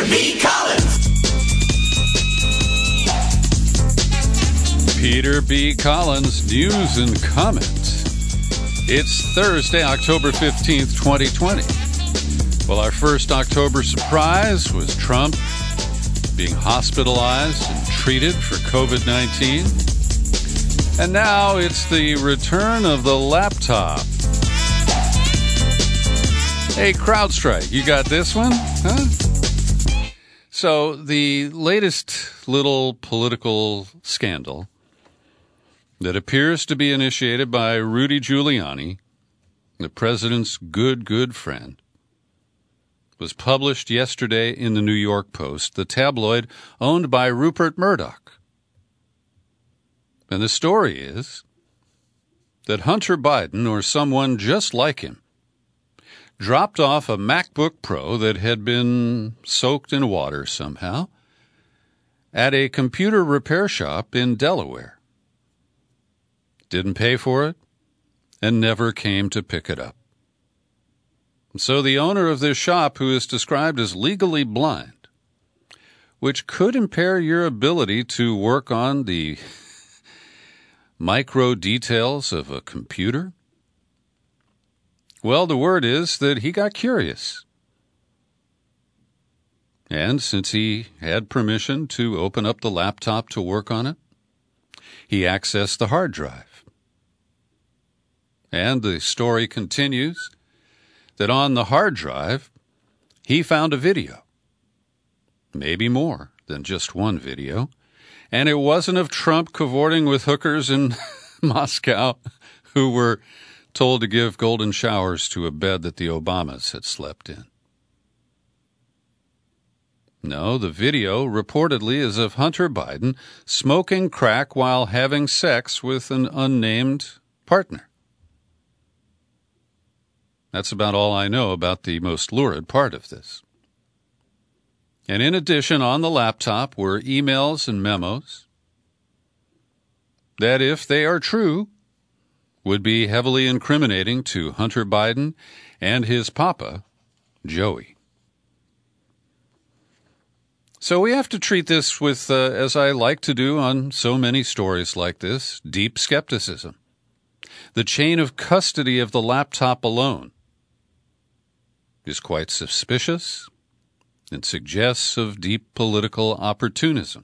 B. Collins. Peter B. Collins, news and comment. It's Thursday, October 15th, 2020. Well, our first October surprise was Trump being hospitalized and treated for COVID-19. And now it's the return of the laptop. Hey, CrowdStrike, you got this one? Huh? So the latest little political scandal that appears to be initiated by Rudy Giuliani, the president's good friend, was published yesterday in the New York Post, the tabloid owned by Rupert Murdoch. And the story is that Hunter Biden, or someone just like him, dropped off a MacBook Pro that had been soaked in water somehow at a computer repair shop in Delaware. Didn't pay for it and never came to pick it up. So the owner of this shop, who is described as legally blind, which could impair your ability to work on the micro details of a computer, well, the word is that he got curious. And since he had permission to open up the laptop to work on it, he accessed the hard drive. And the story continues that on the hard drive, he found a video. Maybe more than just one video. And it wasn't of Trump cavorting with hookers in Moscow who were told to give golden showers to a bed that the Obamas had slept in. No, the video reportedly is of Hunter Biden smoking crack while having sex with an unnamed partner. That's about all I know about the most lurid part of this. And in addition, on the laptop were emails and memos that, if they are true, would be heavily incriminating to Hunter Biden and his papa, Joey. So we have to treat this with, as I like to do on so many stories like this, deep skepticism. The chain of custody of the laptop alone is quite suspicious and suggests of deep political opportunism.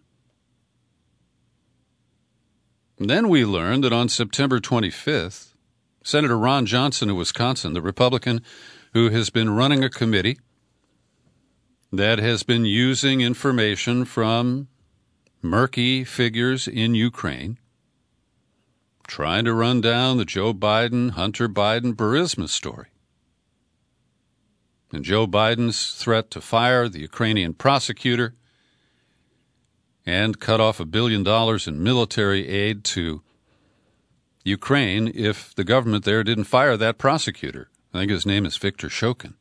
And then we learned that on September 25th, Senator Ron Johnson of Wisconsin, the Republican who has been running a committee that has been using information from murky figures in Ukraine, trying to run down the Joe Biden, Hunter Biden, Burisma story. And Joe Biden's threat to fire the Ukrainian prosecutor and cut off $1 billion in military aid to Ukraine if the government there didn't fire that prosecutor. I think his name is Viktor Shokin.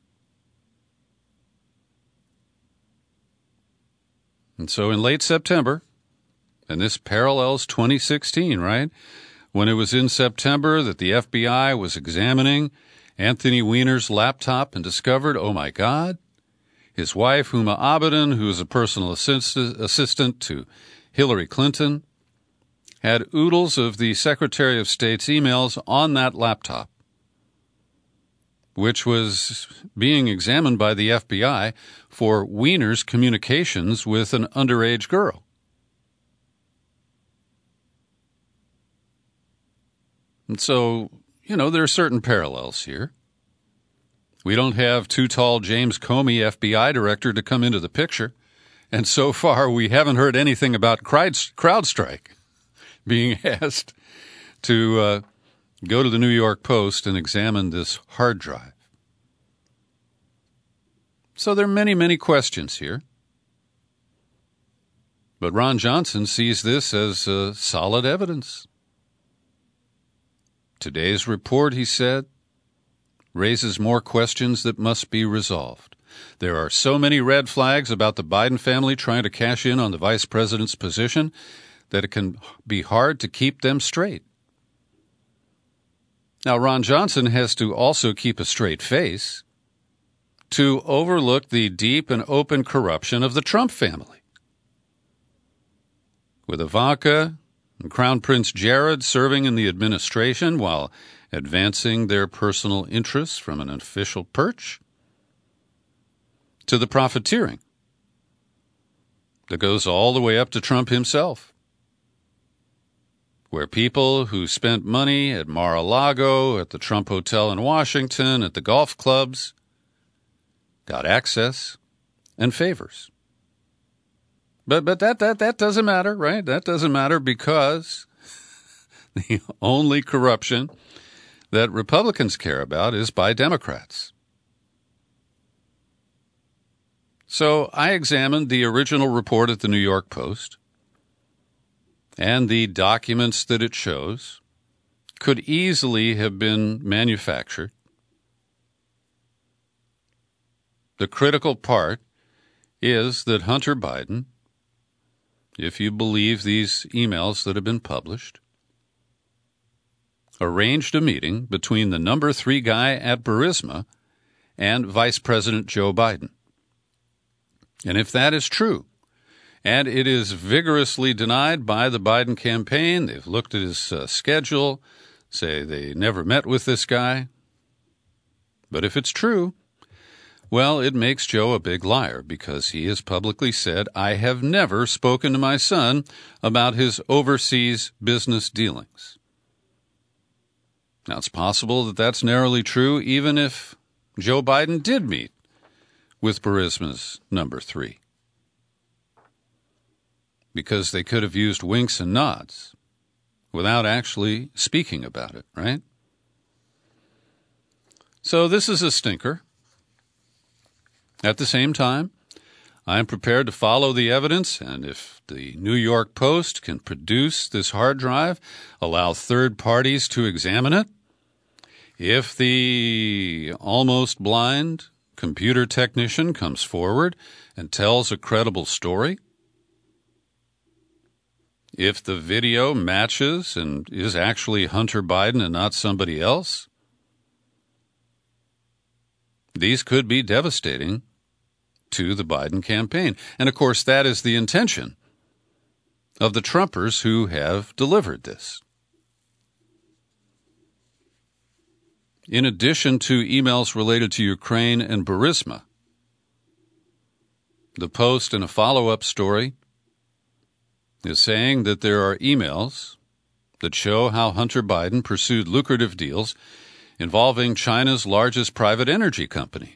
And so in late September, and this parallels 2016, right? When it was in September that the FBI was examining Anthony Weiner's laptop and discovered, oh my God, his wife, Huma Abedin, who is a personal assistant to Hillary Clinton, had oodles of the Secretary of State's emails on that laptop, which was being examined by the FBI for Weiner's communications with an underage girl. And so, there are certain parallels here. We don't have too tall James Comey, FBI director, to come into the picture. And so far, we haven't heard anything about CrowdStrike being asked to go to the New York Post and examine this hard drive. So there are many questions here. But Ron Johnson sees this as solid evidence. Today's report, he said, raises more questions that must be resolved. There are so many red flags about the Biden family trying to cash in on the vice president's position that it can be hard to keep them straight. Now, Ron Johnson has to also keep a straight face. to overlook the deep and open corruption of the Trump family. With Ivanka and Crown Prince Jared serving in the administration while advancing their personal interests from an official perch, to the profiteering that goes all the way up to Trump himself, where people who spent money at Mar-a-Lago, at the Trump Hotel in Washington, at the golf clubs, got access and favors. But that doesn't matter, right? That doesn't matter because the only corruption that Republicans care about is by Democrats. So I examined the original report at the New York Post, and the documents that it shows could easily have been manufactured. The critical part is that Hunter Biden, if you believe these emails that have been published, arranged a meeting between the number 3 guy at Burisma and Vice President Joe Biden. And if that is true, and it is vigorously denied by the Biden campaign, they've looked at his schedule, say they never met with this guy. But if it's true, well, it makes Joe a big liar because he has publicly said, I have never spoken to my son about his overseas business dealings. Now, it's possible that that's narrowly true even if Joe Biden did meet with Burisma's number 3, because they could have used winks and nods without actually speaking about it, right? So this is a stinker. At the same time, I am prepared to follow the evidence, and if the New York Post can produce this hard drive, allow third parties to examine it, if the almost blind computer technician comes forward and tells a credible story, if the video matches and is actually Hunter Biden and not somebody else, these could be devastating to the Biden campaign. And of course, that is the intention of the Trumpers who have delivered this. In addition to emails related to Ukraine and Burisma, the Post in a follow-up story is saying that there are emails that show how Hunter Biden pursued lucrative deals involving China's largest private energy company.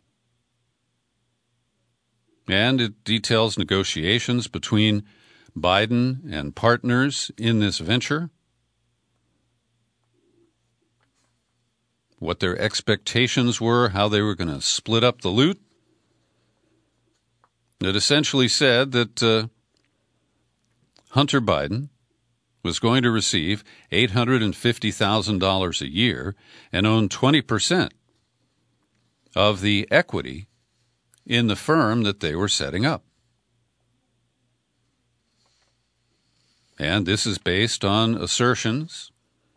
And it details negotiations between Biden and partners in this venture, what their expectations were, how they were going to split up the loot. It essentially said that Hunter Biden was going to receive $850,000 a year and own 20% of the equity in the firm that they were setting up. And this is based on assertions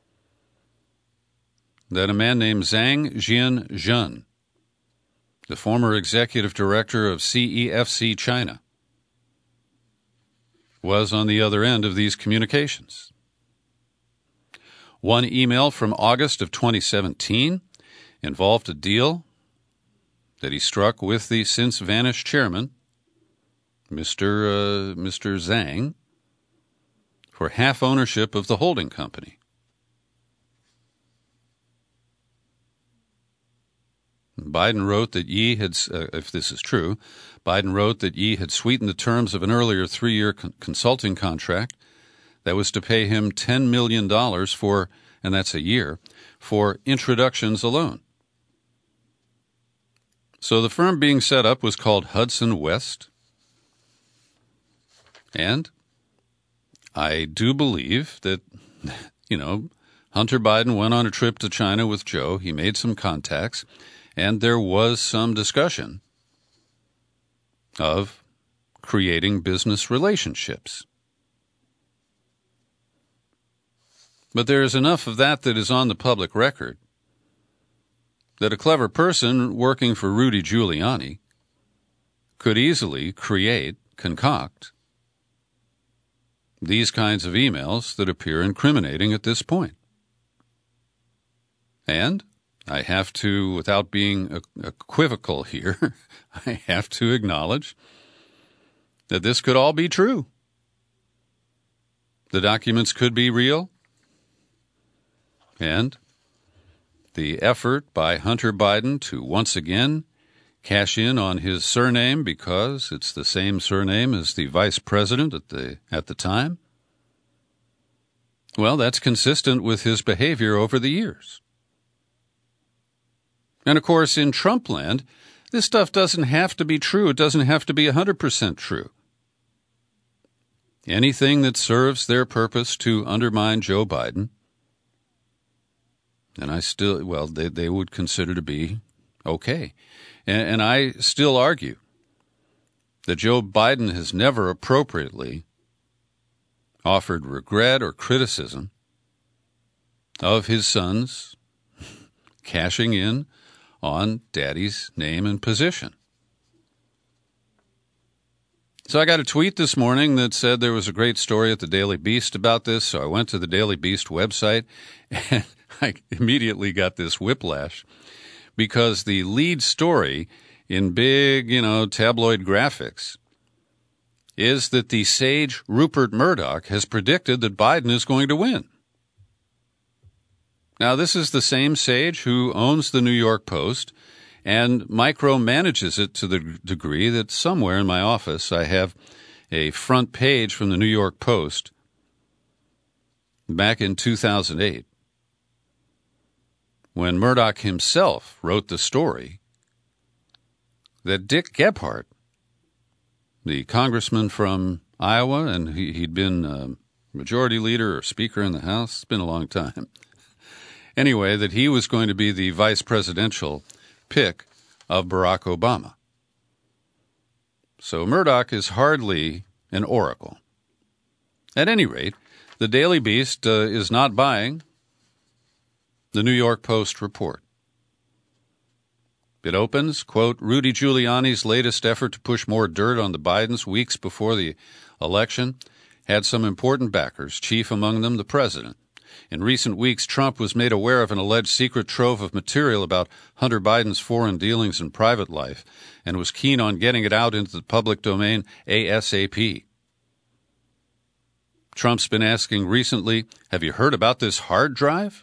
that a man named Zhang Jianzhen, the former executive director of CEFC China, was on the other end of these communications. One email from August of 2017 involved a deal that he struck with the since-vanished chairman, Mr. Zhang, for half ownership of the holding company. Biden wrote that Yi had, if this is true, Biden wrote that Yi had sweetened the terms of an earlier 3-year consulting contract that was to pay him $10 million for, and that's a year, for introductions alone. So the firm being set up was called Hudson West. And I do believe that, Hunter Biden went on a trip to China with Joe. He made some contacts, and there was some discussion of creating business relationships. But there is enough of that is on the public record that a clever person working for Rudy Giuliani could easily concoct these kinds of emails that appear incriminating at this point. And I have to, without being equivocal here, I have to acknowledge that this could all be true. The documents could be real, and the effort by Hunter Biden to once again cash in on his surname because it's the same surname as the vice president at the time, well, that's consistent with his behavior over the years. And of course, in Trump land, this stuff doesn't have to be true. It doesn't have to be 100% true. Anything that serves their purpose to undermine Joe Biden, and they would consider to be okay. And I still argue that Joe Biden has never appropriately offered regret or criticism of his sons cashing in on daddy's name and position. So I got a tweet this morning that said there was a great story at the Daily Beast about this, so I went to the Daily Beast website, and I immediately got this whiplash because the lead story in big, tabloid graphics is that the sage Rupert Murdoch has predicted that Biden is going to win. Now, this is the same sage who owns the New York Post and micromanages it to the degree that somewhere in my office I have a front page from the New York Post back in 2008 when Murdoch himself wrote the story that Dick Gephardt, the congressman from Iowa, and he'd been majority leader or speaker in the House, it's been a long time, anyway, that he was going to be the vice presidential pick of Barack Obama. So Murdoch is hardly an oracle. At any rate, the Daily Beast is not buying the New York Post report. It opens, quote, Rudy Giuliani's latest effort to push more dirt on the Bidens weeks before the election had some important backers, chief among them the president. In recent weeks, Trump was made aware of an alleged secret trove of material about Hunter Biden's foreign dealings and private life and was keen on getting it out into the public domain ASAP. Trump's been asking recently, have you heard about this hard drive?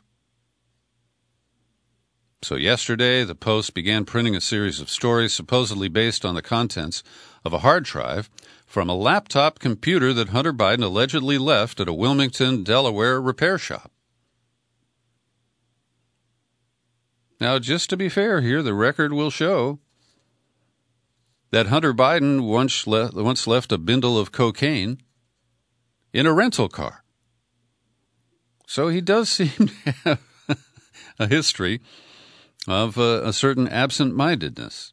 So yesterday, the Post began printing a series of stories supposedly based on the contents of a hard drive from a laptop computer that Hunter Biden allegedly left at a Wilmington, Delaware repair shop. Now, just to be fair here, the record will show that Hunter Biden once left a bundle of cocaine in a rental car. So he does seem to have a history of a certain absent-mindedness.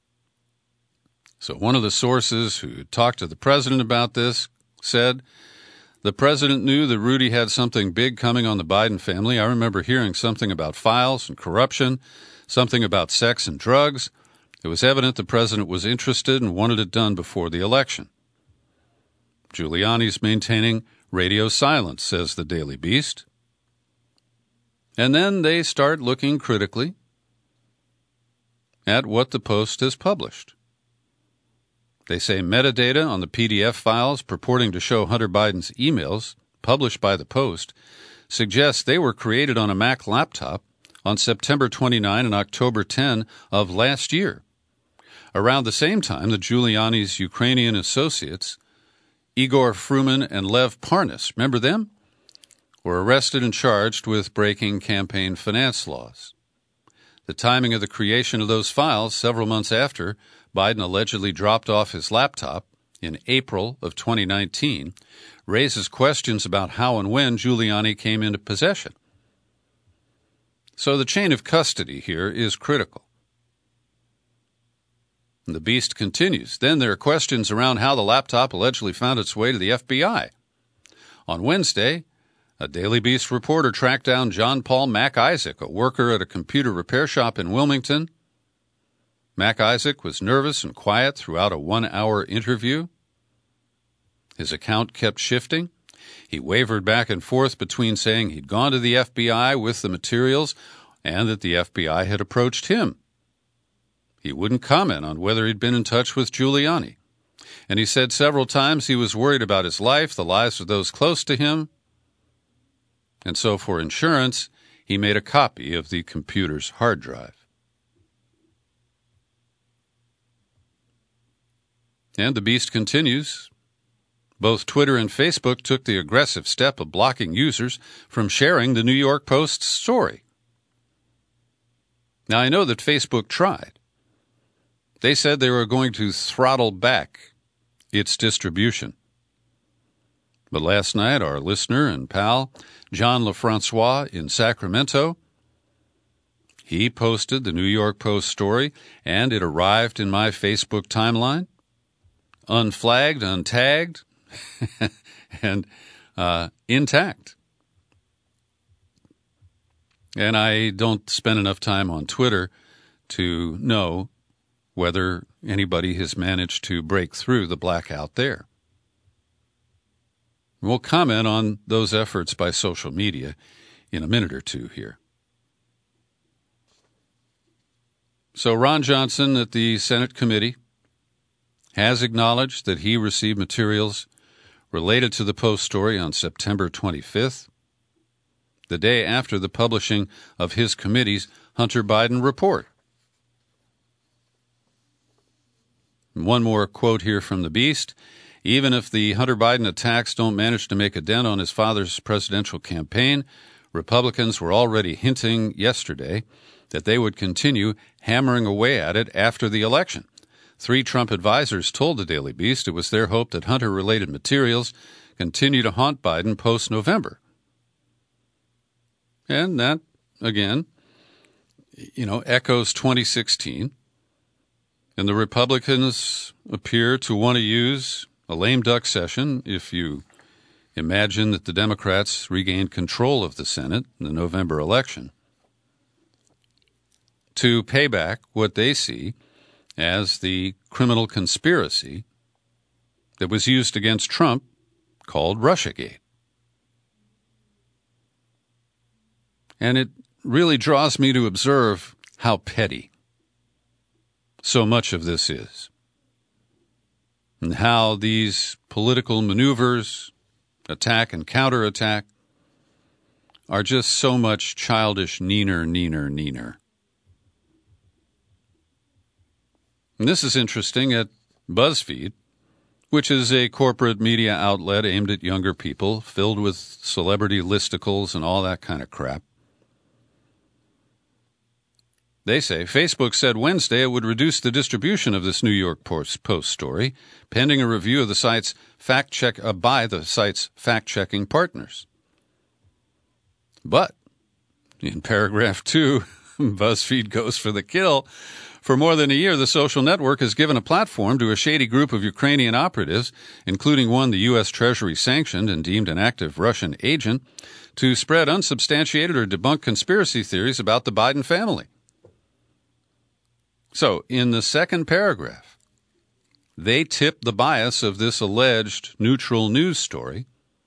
So one of the sources who talked to the president about this said, the president knew that Rudy had something big coming on the Biden family. I remember hearing something about files and corruption, something about sex and drugs. It was evident the president was interested and wanted it done before the election. Giuliani's maintaining radio silence, says the Daily Beast. And then they start looking critically at what the Post has published. They say metadata on the PDF files purporting to show Hunter Biden's emails published by the Post suggests they were created on a Mac laptop on September 29 and October 10 of last year. Around the same time, the Giuliani's Ukrainian associates, Igor Fruman and Lev Parnas, remember them? Were arrested and charged with breaking campaign finance laws. The timing of the creation of those files, several months after Biden allegedly dropped off his laptop in April of 2019, raises questions about how and when Giuliani came into possession. So the chain of custody here is critical. And the Beast continues. Then there are questions around how the laptop allegedly found its way to the FBI. On Wednesday, A Daily Beast reporter tracked down John Paul Mac Isaac, a worker at a computer repair shop in Wilmington. Mac Isaac was nervous and quiet throughout a 1-hour interview. His account kept shifting. He wavered back and forth between saying he'd gone to the FBI with the materials and that the FBI had approached him. He wouldn't comment on whether he'd been in touch with Giuliani. And he said several times he was worried about his life, the lives of those close to him. And so for insurance, he made a copy of the computer's hard drive. And the beast continues. Both Twitter and Facebook took the aggressive step of blocking users from sharing the New York Post story. Now, I know that Facebook tried. They said they were going to throttle back its distribution. But last night, our listener and pal, John LaFrancois in Sacramento, he posted the New York Post story, and it arrived in my Facebook timeline, unflagged, untagged, and intact. And I don't spend enough time on Twitter to know whether anybody has managed to break through the blackout there. We'll comment on those efforts by social media in a minute or two here. So Ron Johnson at the Senate committee has acknowledged that he received materials related to the Post story on September 25th, the day after the publishing of his committee's Hunter Biden report. One more quote here from the Beast. Even if the Hunter Biden attacks don't manage to make a dent on his father's presidential campaign, Republicans were already hinting yesterday that they would continue hammering away at it after the election. 3 Trump advisors told the Daily Beast it was their hope that Hunter-related materials continue to haunt Biden post-November. And that, again, echoes 2016. And the Republicans appear to want to use a lame duck session, if you imagine that the Democrats regained control of the Senate in the November election, to pay back what they see as the criminal conspiracy that was used against Trump called Russiagate. And it really draws me to observe how petty so much of this is, and how these political maneuvers, attack and counterattack, are just so much childish neener. And this is interesting at BuzzFeed, which is a corporate media outlet aimed at younger people, filled with celebrity listicles and all that kind of crap. They say Facebook said Wednesday it would reduce the distribution of this New York Post story, pending a review of the site's by the site's fact-checking partners. But in paragraph 2, BuzzFeed goes for the kill. For more than a year, the social network has given a platform to a shady group of Ukrainian operatives, including one the U.S. Treasury sanctioned and deemed an active Russian agent, to spread unsubstantiated or debunked conspiracy theories about the Biden family. So, in the second paragraph, they tip the bias of this alleged neutral news story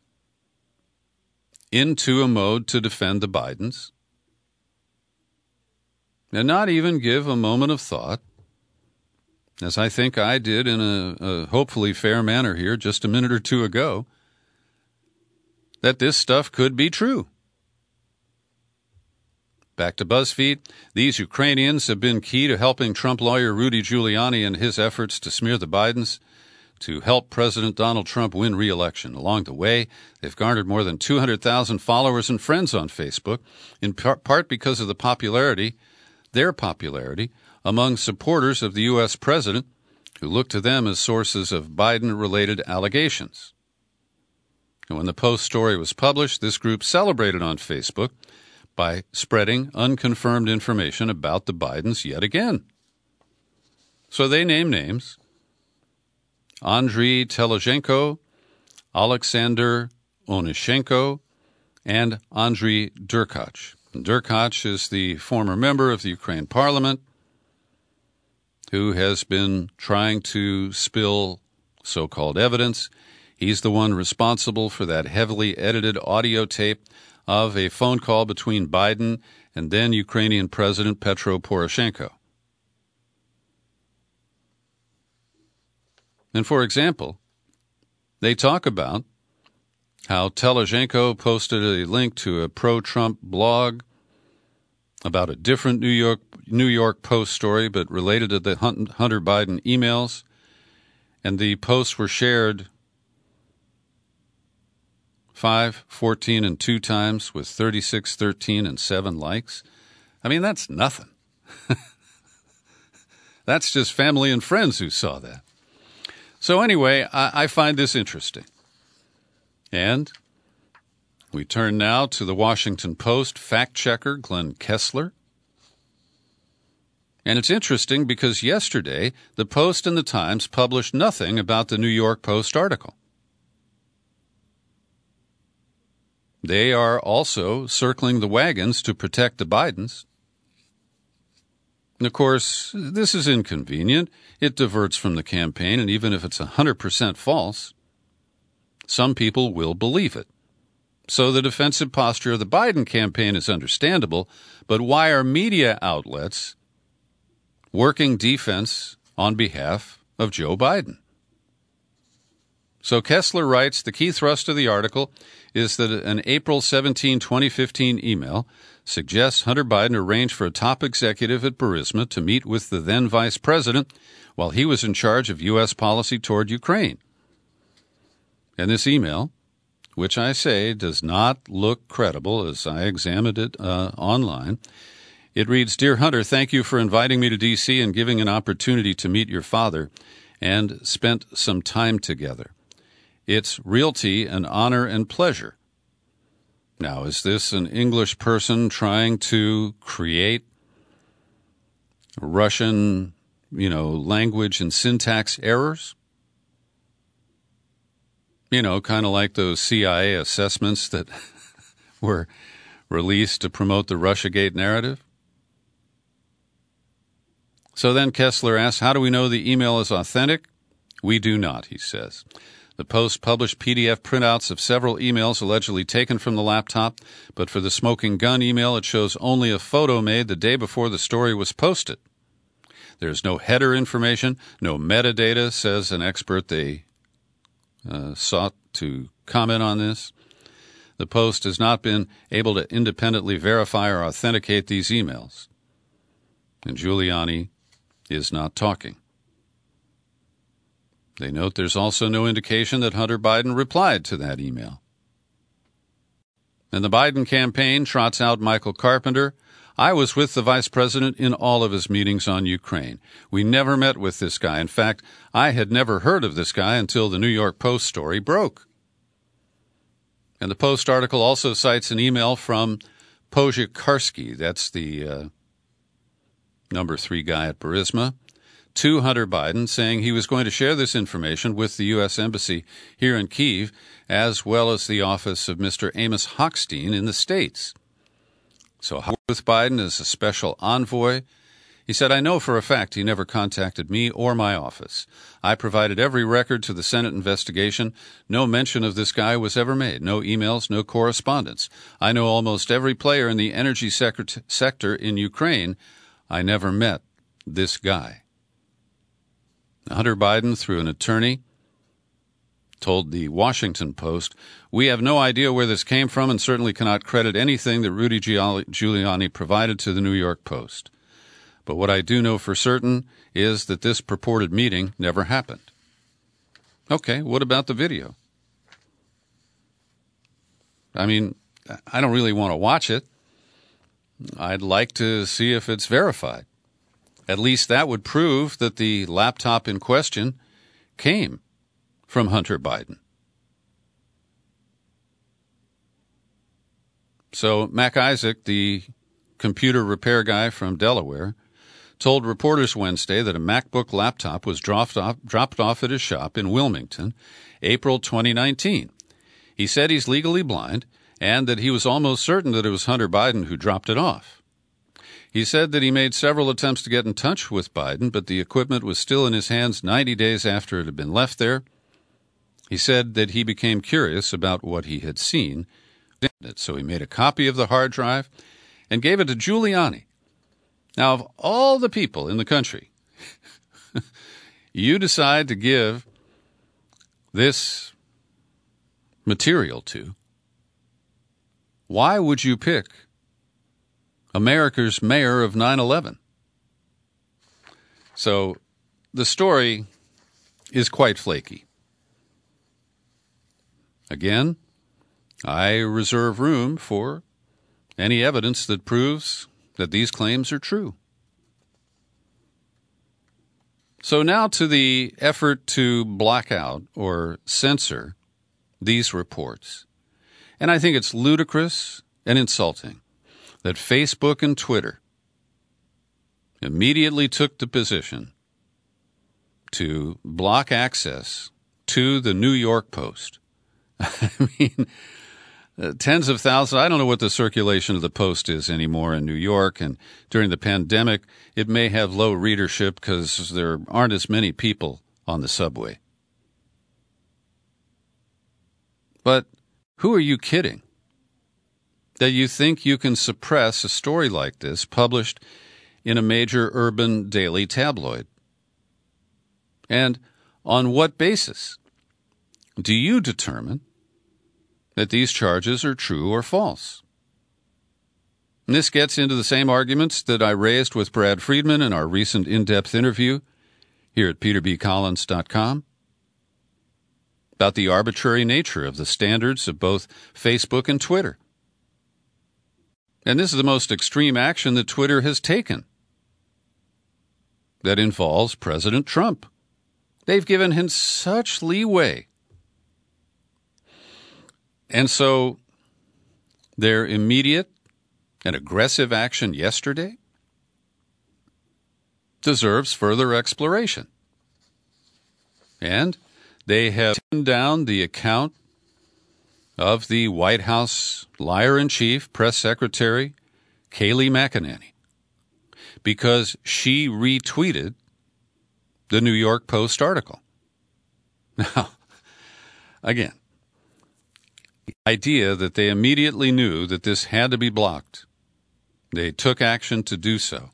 into a mode to defend the Bidens, and not even give a moment of thought, as I think I did in a hopefully fair manner here just a minute or two ago, that this stuff could be true. Back to BuzzFeed. These Ukrainians have been key to helping Trump lawyer Rudy Giuliani in his efforts to smear the Bidens to help President Donald Trump win re-election. Along the way, they've garnered more than 200,000 followers and friends on Facebook, in part because of their popularity among supporters of the U.S. president, who look to them as sources of Biden-related allegations. And when the Post story was published, this group celebrated on Facebook by spreading unconfirmed information about the Bidens yet again. So they name names: Andriy Telizhenko, Alexander Onyshenko, and Andriy Derkach. Derkach is the former member of the Ukraine parliament who has been trying to spill so-called evidence. He's the one responsible for that heavily edited audio tape of a phone call between Biden and then Ukrainian President Petro Poroshenko. And for example, they talk about how Telizhenko posted a link to a pro-Trump blog about a different New York Post story, but related to the Hunter Biden emails, and the posts were shared 5, 14, and 2 times with 36, 13, and 7 likes. I mean, that's nothing. That's just family and friends who saw that. So anyway, I find this interesting. And we turn now to the Washington Post fact-checker Glenn Kessler. And it's interesting because yesterday, the Post and the Times published nothing about the New York Post article. They are also circling the wagons to protect the Bidens. And of course, this is inconvenient. It diverts from the campaign, and even if it's 100% false, some people will believe it. So the defensive posture of the Biden campaign is understandable, but why are media outlets working defense on behalf of Joe Biden? So Kessler writes, the key thrust of the article is that an April 17, 2015 email suggests Hunter Biden arranged for a top executive at Burisma to meet with the then vice president while he was in charge of U.S. policy toward Ukraine. And this email, which I say does not look credible as I examined it online, it reads, Dear Hunter, thank you for inviting me to D.C. and giving an opportunity to meet your father and spent some time together. It's realty, an honor and pleasure. Now, is this an English person trying to create Russian, language and syntax errors? Kind of like those CIA assessments that were released to promote the Russiagate narrative. So then Kessler asks, how do we know the email is authentic? We do not, he says. The Post published PDF printouts of several emails allegedly taken from the laptop, but for the smoking gun email, it shows only a photo made the day before the story was posted. There's no header information, no metadata, says an expert they sought to comment on this. The Post has not been able to independently verify or authenticate these emails. And Giuliani is not talking. They note there's also no indication that Hunter Biden replied to that email. And the Biden campaign trots out Michael Carpenter. I was with the vice president in all of his meetings on Ukraine. We never met with this guy. In fact, I had never heard of this guy until the New York Post story broke. And the Post article also cites an email from Pozhikarsky, that's the number 3 guy at Burisma, to Hunter Biden, saying he was going to share this information with the U.S. Embassy here in Kyiv, as well as the office of Mr. Amos Hochstein in the States. So with Biden as a special envoy, he said, I know for a fact he never contacted me or my office. I provided every record to the Senate investigation. No mention of this guy was ever made. No emails, no correspondence. I know almost every player in the energy sector in Ukraine. I never met this guy. Hunter Biden, through an attorney, told the Washington Post, we have no idea where this came from and certainly cannot credit anything that Rudy Giuliani provided to the New York Post. But what I do know for certain is that this purported meeting never happened. Okay, what about the video? I mean, I don't really want to watch it. I'd like to see if it's verified. At least that would prove that the laptop in question came from Hunter Biden. So Mac Isaac, the computer repair guy from Delaware, told reporters Wednesday that a MacBook laptop was dropped off at his shop in Wilmington, April 2019. He said he's legally blind and that he was almost certain that it was Hunter Biden who dropped it off. He said that he made several attempts to get in touch with Biden, but the equipment was still in his hands 90 days after it had been left there. He said that he became curious about what he had seen, so he made a copy of the hard drive and gave it to Giuliani. Now, of all the people in the country, you decide to give this material to, why would you pick America's mayor of 9/11? So the story is quite flaky. Again, I reserve room for any evidence that proves that these claims are true. So now to the effort to block out or censor these reports. And I think it's ludicrous and insulting that Facebook and Twitter immediately took the position to block access to the New York Post. I mean, tens of thousands. I don't know what the circulation of the Post is anymore in New York, and during the pandemic, it may have low readership because there aren't as many people on the subway. But who are you kidding that you think you can suppress a story like this published in a major urban daily tabloid? And on what basis do you determine that these charges are true or false? And this gets into the same arguments that I raised with Brad Friedman in our recent in-depth interview here at peterbcollins.com about the arbitrary nature of the standards of both Facebook and Twitter. And this is the most extreme action that Twitter has taken that involves President Trump. They've given him such leeway. And so their immediate and aggressive action yesterday deserves further exploration. And they have taken down the account of the White House liar-in-chief, press secretary, Kayleigh McEnany, because she retweeted the New York Post article. Now, again, the idea that they immediately knew that this had to be blocked, they took action to do so.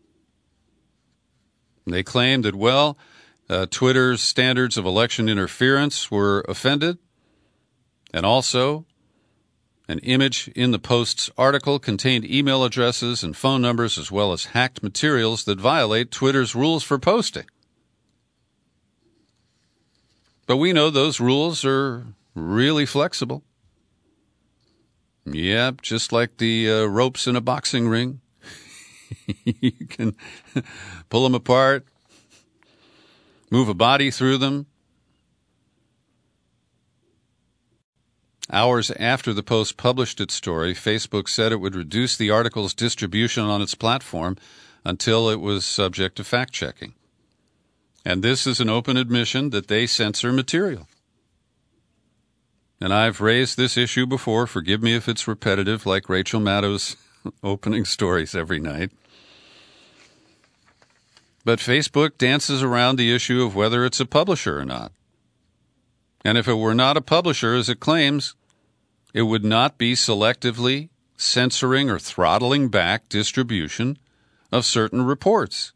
They claimed that, Twitter's standards of election interference were offended, and also an image in the Post's article contained email addresses and phone numbers as well as hacked materials that violate Twitter's rules for posting. But we know those rules are really flexible. Yep, just like the ropes in a boxing ring. You can pull them apart, move a body through them. Hours after the Post published its story, Facebook said it would reduce the article's distribution on its platform until it was subject to fact-checking. And this is an open admission that they censor material. And I've raised this issue before. Forgive me if it's repetitive, like Rachel Maddow's opening stories every night. But Facebook dances around the issue of whether it's a publisher or not. And if it were not a publisher, as it claims, it would not be selectively censoring or throttling back distribution of certain reports.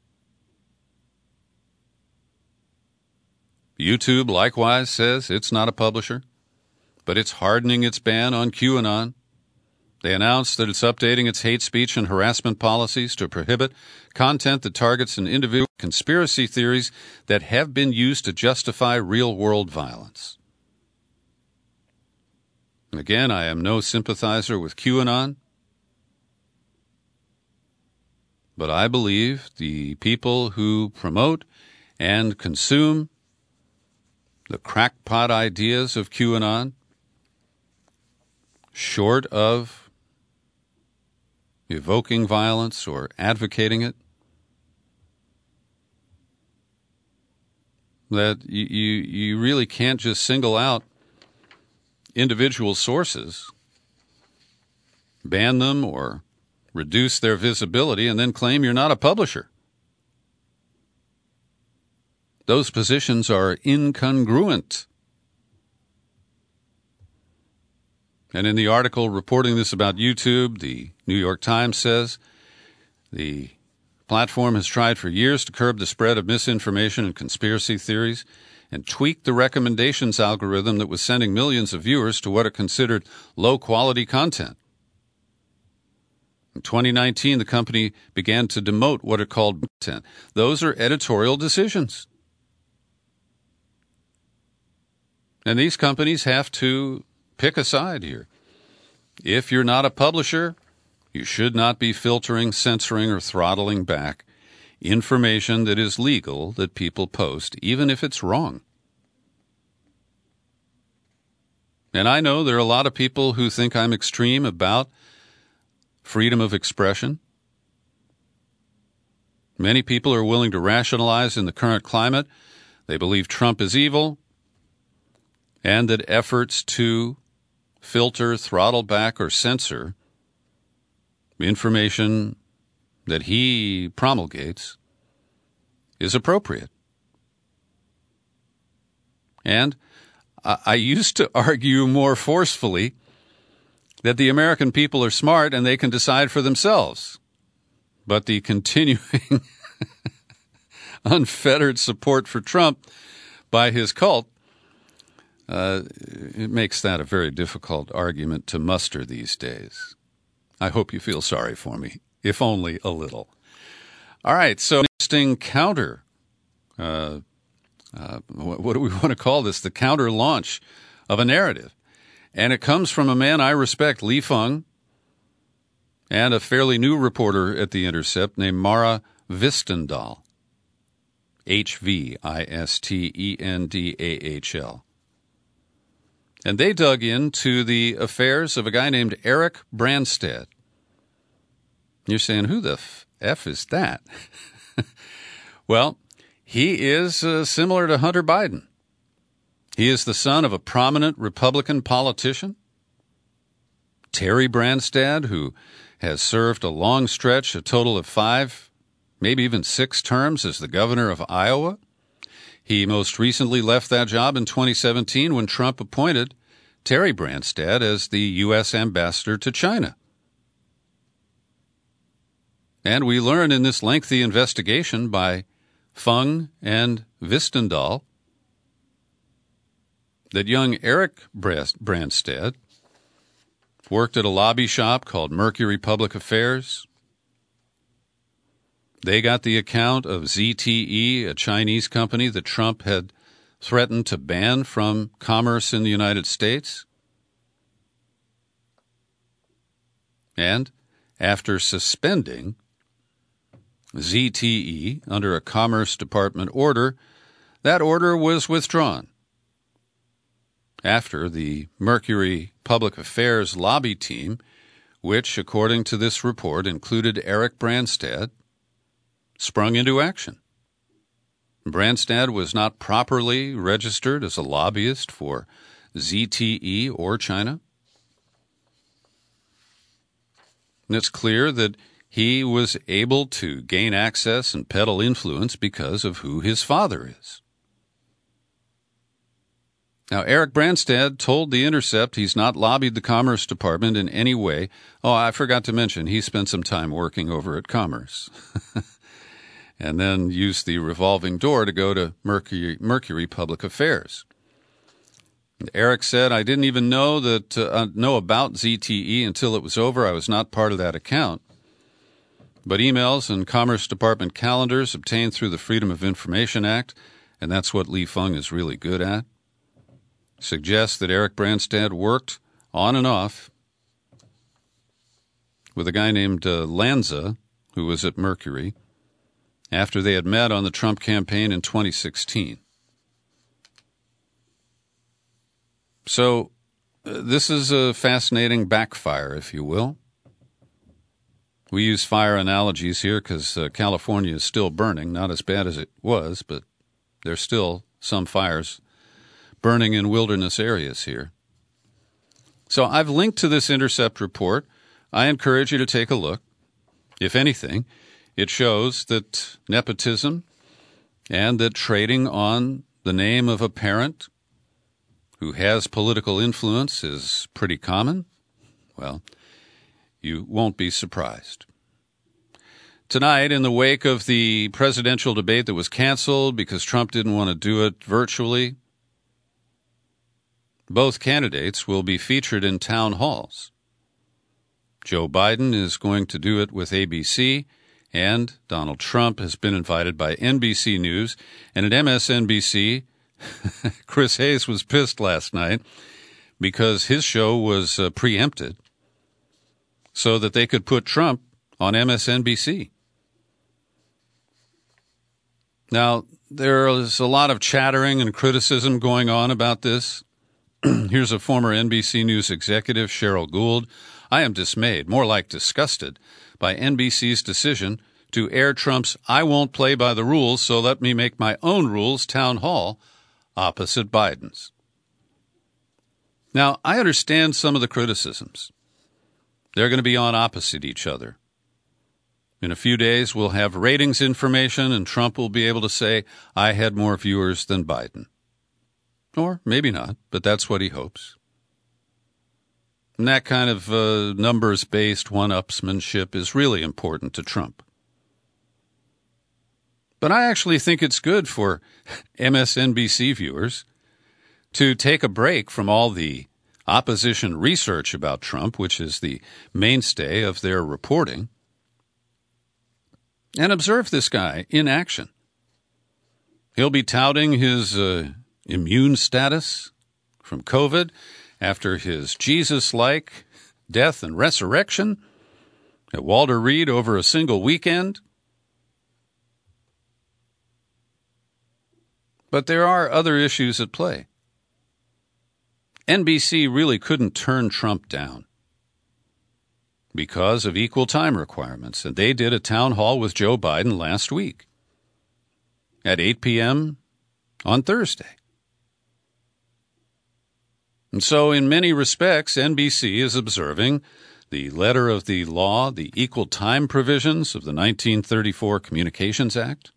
YouTube likewise says it's not a publisher, but it's hardening its ban on QAnon. They announced that it's updating its hate speech and harassment policies to prohibit content that targets an individual, conspiracy theories that have been used to justify real-world violence. Again, I am no sympathizer with QAnon, but I believe the people who promote and consume the crackpot ideas of QAnon, short of evoking violence or advocating it, that you really can't just single out individual sources ban them or reduce their visibility, and then claim you're not a publisher. Those positions are incongruent. And in the article reporting this about YouTube, the New York Times says the platform has tried for years to curb the spread of misinformation and conspiracy theories and tweaked the recommendations algorithm that was sending millions of viewers to what it considered low-quality content. In 2019, the company began to demote what it called content. Those are editorial decisions. And these companies have to pick a side here. If you're not a publisher, you should not be filtering, censoring, or throttling back information that is legal that people post, even if it's wrong. And I know there are a lot of people who think I'm extreme about freedom of expression. Many people are willing to rationalize in the current climate. They believe Trump is evil and that efforts to filter, throttle back, or censor information that he promulgates is appropriate. And I used to argue more forcefully that the American people are smart and they can decide for themselves. But the continuing unfettered support for Trump by his cult, it makes that a very difficult argument to muster these days. I hope you feel sorry for me, if only a little. All right, so interesting counter. What do we want to call this? The counter launch of a narrative. And it comes from a man I respect, Lee Fung, and a fairly new reporter at The Intercept named Mara Hvistendahl. Hvistendahl. And they dug into the affairs of a guy named Eric Branstad. You're saying, who the F is that? Well, he is similar to Hunter Biden. He is the son of a prominent Republican politician, Terry Branstad, who has served a long stretch, a total of 5, maybe even 6 terms as the governor of Iowa. He most recently left that job in 2017 when Trump appointed Terry Branstad as the U.S. ambassador to China. And we learn in this lengthy investigation by Fung and Hvistendahl that young Eric Branstad worked at a lobby shop called Mercury Public Affairs. They got the account of ZTE, a Chinese company that Trump had threatened to ban from commerce in the United States. And after suspending ZTE under a Commerce Department order, that order was withdrawn after the Mercury Public Affairs lobby team, which, according to this report, included Eric Branstad, sprung into action. Branstad was not properly registered as a lobbyist for ZTE or China. And it's clear that he was able to gain access and peddle influence because of who his father is. Now, Eric Branstad told The Intercept he's not lobbied the Commerce Department in any way. Oh, I forgot to mention, he spent some time working over at Commerce and then used the revolving door to go to Mercury Public Affairs. And Eric said, I didn't even know about ZTE until it was over. I was not part of that account. But emails and Commerce Department calendars obtained through the Freedom of Information Act, and that's what Lee Fung is really good at, suggests that Eric Branstad worked on and off with a guy named Lanza, who was at Mercury, after they had met on the Trump campaign in 2016. So this is a fascinating backfire, if you will. We use fire analogies here because California is still burning, not as bad as it was, but there's still some fires burning in wilderness areas here. So I've linked to this Intercept report. I encourage you to take a look. If anything, it shows that nepotism and that trading on the name of a parent who has political influence is pretty common. Well, you won't be surprised. Tonight, in the wake of the presidential debate that was canceled because Trump didn't want to do it virtually, both candidates will be featured in town halls. Joe Biden is going to do it with ABC, and Donald Trump has been invited by NBC News. And at MSNBC, Chris Hayes was pissed last night because his show was preempted so that they could put Trump on MSNBC. Now, there is a lot of chattering and criticism going on about this. Here's a former NBC News executive, Cheryl Gould. I am dismayed, more like disgusted, by NBC's decision to air Trump's "I won't play by the rules, so let me make my own rules" town hall opposite Biden's. Now, I understand some of the criticisms. They're going to be on opposite each other. In a few days, we'll have ratings information, and Trump will be able to say, "I had more viewers than Biden." Or maybe not, but that's what he hopes. And that kind of numbers-based one-upsmanship is really important to Trump. But I actually think it's good for MSNBC viewers to take a break from all the opposition research about Trump, which is the mainstay of their reporting, and observe this guy in action. He'll be touting his immune status from COVID after his Jesus-like death and resurrection at Walter Reed over a single weekend. But there are other issues at play. NBC really couldn't turn Trump down because of equal time requirements, and they did a town hall with Joe Biden last week at 8 p.m. on Thursday. And so in many respects, NBC is observing the letter of the law, the equal time provisions of the 1934 Communications Act.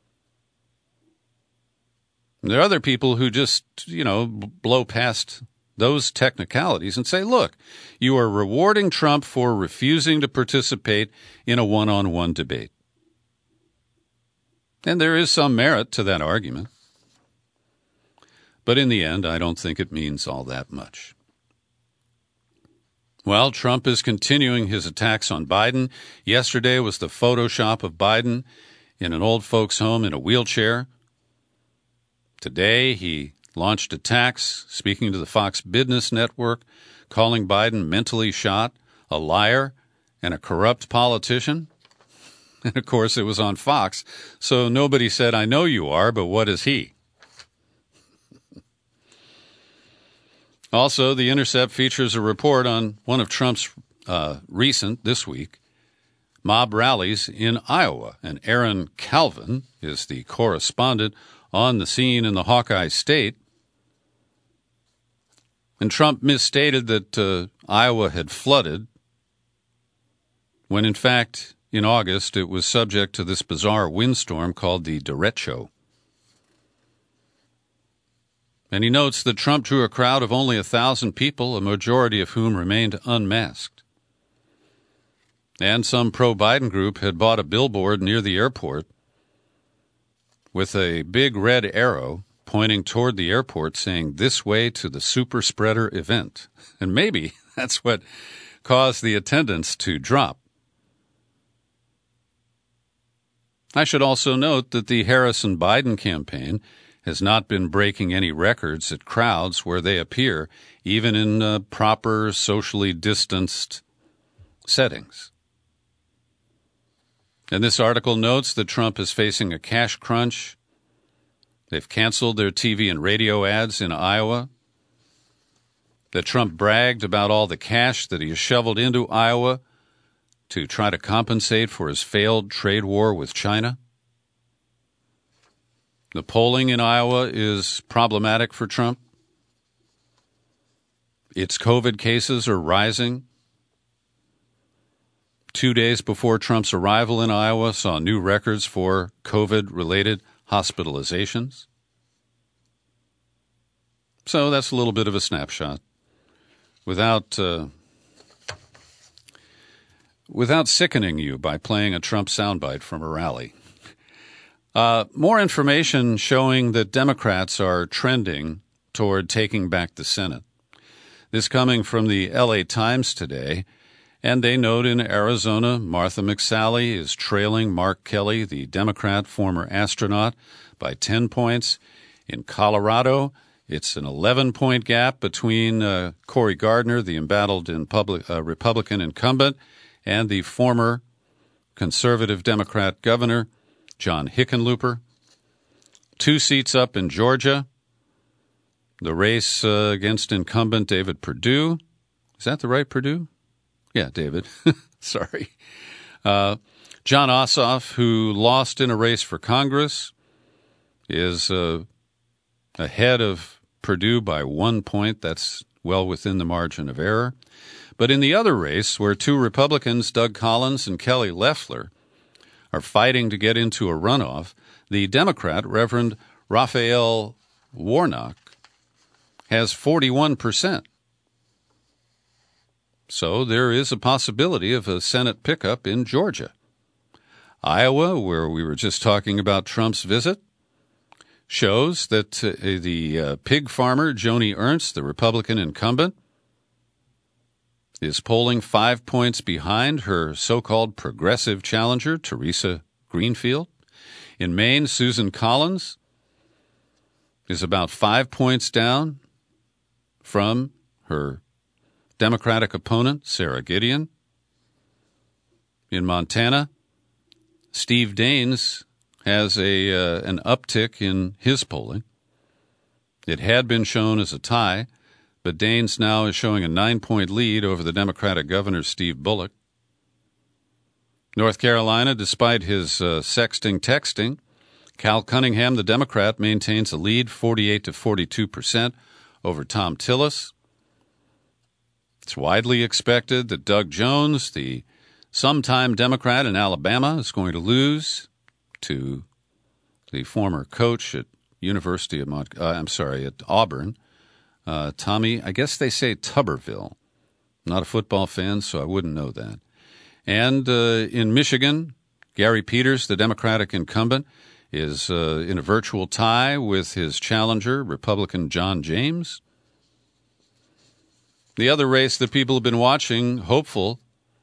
And there are other people who just, blow past those technicalities and say, look, you are rewarding Trump for refusing to participate in a one-on-one debate. And there is some merit to that argument. But in the end, I don't think it means all that much. Well, Trump is continuing his attacks on Biden. Yesterday was the Photoshop of Biden in an old folks' home in a wheelchair. Today, he launched attacks, speaking to the Fox Business Network, calling Biden mentally shot, a liar, and a corrupt politician. And, of course, it was on Fox, so nobody said, "I know you are, but what is he?" Also, The Intercept features a report on one of Trump's this week, mob rallies in Iowa. And Aaron Calvin is the correspondent on the scene in the Hawkeye State. And Trump misstated that Iowa had flooded, when in fact, in August, it was subject to this bizarre windstorm called the derecho. And he notes that Trump drew a crowd of only 1,000 people, a majority of whom remained unmasked. And some pro-Biden group had bought a billboard near the airport with a big red arrow pointing toward the airport saying, "This way to the super spreader event." And maybe that's what caused the attendance to drop. I should also note that the Harris and Biden campaign has not been breaking any records at crowds where they appear, even in proper socially distanced settings. And this article notes that Trump is facing a cash crunch. They've canceled their TV and radio ads in Iowa. That Trump bragged about all the cash that he has shoveled into Iowa to try to compensate for his failed trade war with China. The polling in Iowa is problematic for Trump. Its COVID cases are rising. 2 days before Trump's arrival in Iowa, saw new records for COVID-related hospitalizations. So that's a little bit of a snapshot. Without sickening you by playing a Trump soundbite from a rally. More information showing that Democrats are trending toward taking back the Senate. This coming from the LA Times today, and they note in Arizona, Martha McSally is trailing Mark Kelly, the Democrat former astronaut, by 10 points. In Colorado, it's an 11-point gap between Cory Gardner, the embattled Republican incumbent, and the former conservative Democrat governor, John Hickenlooper. 2 seats up in Georgia. The race against incumbent David Perdue. Is that the right Perdue? Yeah, David. Sorry. Jon Ossoff, who lost in a race for Congress, is ahead of Perdue by 1 point. That's well within the margin of error. But in the other race, where 2 Republicans, Doug Collins and Kelly Loeffler, are fighting to get into a runoff, the Democrat, Reverend Raphael Warnock, has 41%. So there is a possibility of a Senate pickup in Georgia. Iowa, where we were just talking about Trump's visit, shows that the pig farmer, Joni Ernst, the Republican incumbent, is polling 5 points behind her so-called progressive challenger, Teresa Greenfield. In Maine, Susan Collins is about 5 points down from her Democratic opponent, Sarah Gideon. In Montana, Steve Daines has an uptick in his polling. It had been shown as a tie, but Daines now is showing a 9-point lead over the Democratic governor, Steve Bullock. North Carolina, despite his texting, Cal Cunningham, the Democrat, maintains a lead 48 to 42% over Tom Tillis. It's widely expected that Doug Jones, the sometime Democrat in Alabama, is going to lose to the former coach at at Auburn, Tommy, I guess they say Tuberville. I'm not a football fan, so I wouldn't know that. And in Michigan, Gary Peters, the Democratic incumbent, is in a virtual tie with his challenger, Republican John James. The other race that people have been watching, hopeful,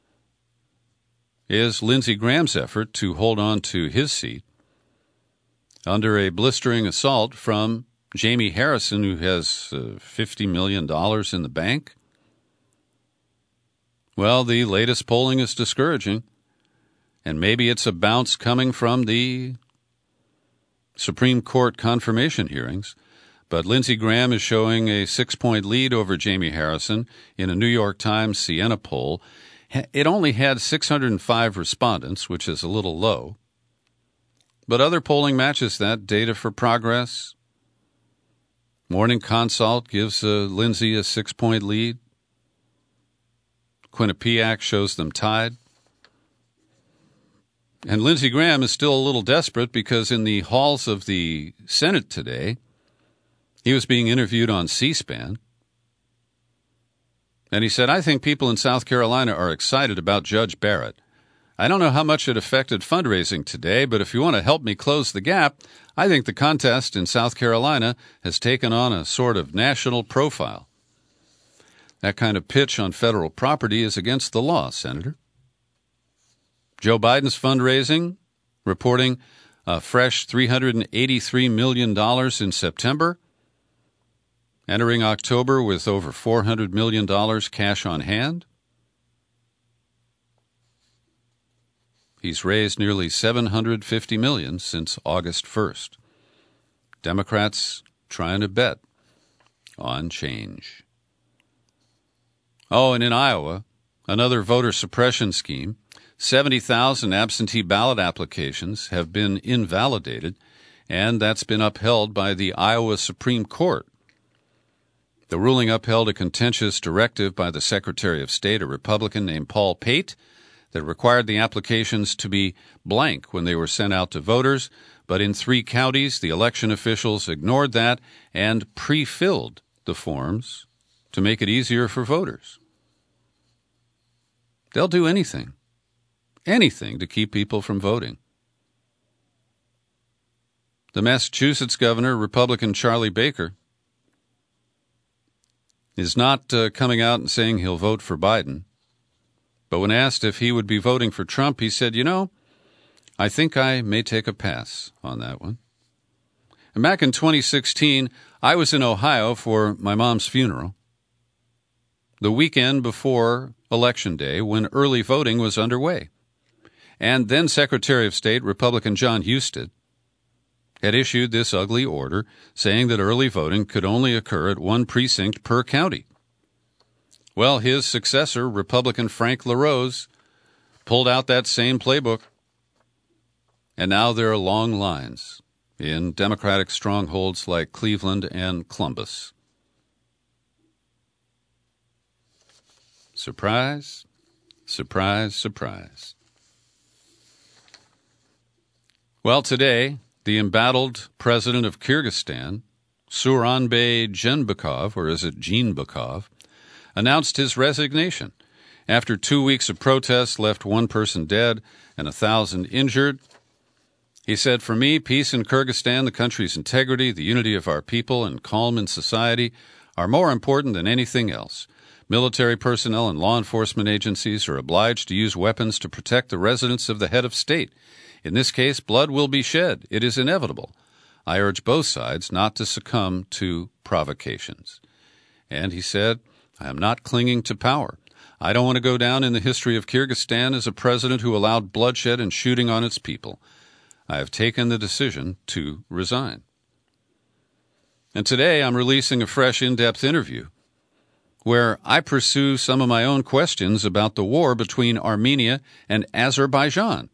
is Lindsey Graham's effort to hold on to his seat under a blistering assault from Jamie Harrison, who has $50 million in the bank. Well, the latest polling is discouraging, and maybe it's a bounce coming from the Supreme Court confirmation hearings. But Lindsey Graham is showing a 6-point lead over Jamie Harrison in a New York Times Siena poll. It only had 605 respondents, which is a little low. But other polling matches that. Data for Progress. Morning Consult gives Lindsey a 6-point lead. Quinnipiac shows them tied. And Lindsey Graham is still a little desperate because in the halls of the Senate today, he was being interviewed on C-SPAN, and he said, I think people in South Carolina are excited about Judge Barrett. I don't know how much it affected fundraising today, but if you want to help me close the gap, I think the contest in South Carolina has taken on a sort of national profile. That kind of pitch on federal property is against the law, Senator. Joe Biden's fundraising, reporting a fresh $383 million in September, entering October with over $400 million cash on hand. He's raised nearly $750 million since August 1st. Democrats trying to bet on change. Oh, and in Iowa, another voter suppression scheme. 70,000 absentee ballot applications have been invalidated, and that's been upheld by the Iowa Supreme Court. The ruling upheld a contentious directive by the Secretary of State, a Republican named Paul Pate, that required the applications to be blank when they were sent out to voters, but in 3 counties, the election officials ignored that and pre-filled the forms to make it easier for voters. They'll do anything to keep people from voting. The Massachusetts governor, Republican Charlie Baker, is not coming out and saying he'll vote for Biden. But when asked if he would be voting for Trump, he said, I think I may take a pass on that one. And back in 2016, I was in Ohio for my mom's funeral, the weekend before Election Day, when early voting was underway. And then Secretary of State, Republican John Husted, had issued this ugly order saying that early voting could only occur at 1 precinct per county. Well, his successor, Republican Frank LaRose, pulled out that same playbook. And now there are long lines in Democratic strongholds like Cleveland and Columbus. Surprise, surprise, surprise. Well, today, the embattled president of Kyrgyzstan, Suranbay Jeenbekov, or is it Jeenbekov, announced his resignation after 2 weeks of protests left 1 person dead and 1,000 injured. He said, "For me, peace in Kyrgyzstan, the country's integrity, the unity of our people, and calm in society are more important than anything else. Military personnel and law enforcement agencies are obliged to use weapons to protect the residents of the head of state. In this case, blood will be shed. It is inevitable. I urge both sides not to succumb to provocations." And he said, "I am not clinging to power. I don't want to go down in the history of Kyrgyzstan as a president who allowed bloodshed and shooting on its people. I have taken the decision to resign." And today I'm releasing a fresh in-depth interview where I pursue some of my own questions about the war between Armenia and Azerbaijan.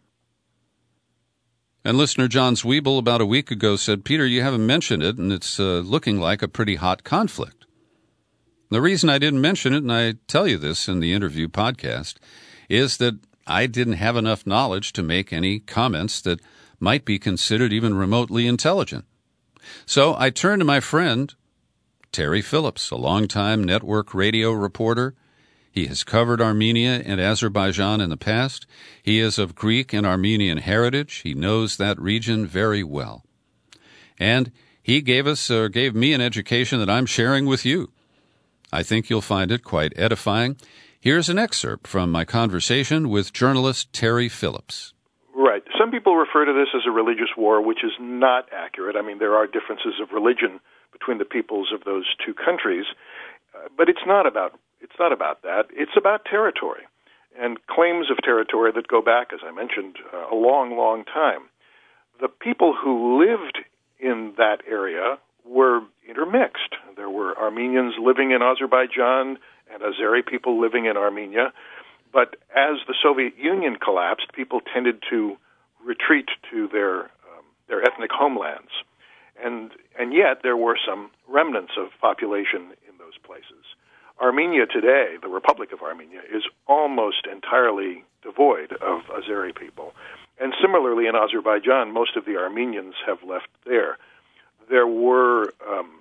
And listener John Zwiebel about a week ago said, "Peter, you haven't mentioned it, and it's looking like a pretty hot conflict." The reason I didn't mention it, and I tell you this in the interview podcast, is that I didn't have enough knowledge to make any comments that might be considered even remotely intelligent. So I turned to my friend, Terry Phillips, a longtime network radio reporter. He has covered Armenia and Azerbaijan in the past. He is of Greek and Armenian heritage. He knows that region very well. And he gave me an education that I'm sharing with you. I think you'll find it quite edifying. Here's an excerpt from my conversation with journalist Terry Phillips. Right. Some people refer to this as a religious war, which is not accurate. I mean, there are differences of religion between the peoples of those two countries, but it's not about that. It's about territory and claims of territory that go back, as I mentioned, a long, long time. The people who lived in that area were intermixed. There were Armenians living in Azerbaijan and Azeri people living in Armenia. But as the Soviet Union collapsed, people tended to retreat to their ethnic homelands. And yet there were some remnants of population in those places. Armenia today, the Republic of Armenia, is almost entirely devoid of Azeri people. And similarly in Azerbaijan, most of the Armenians have left there. There were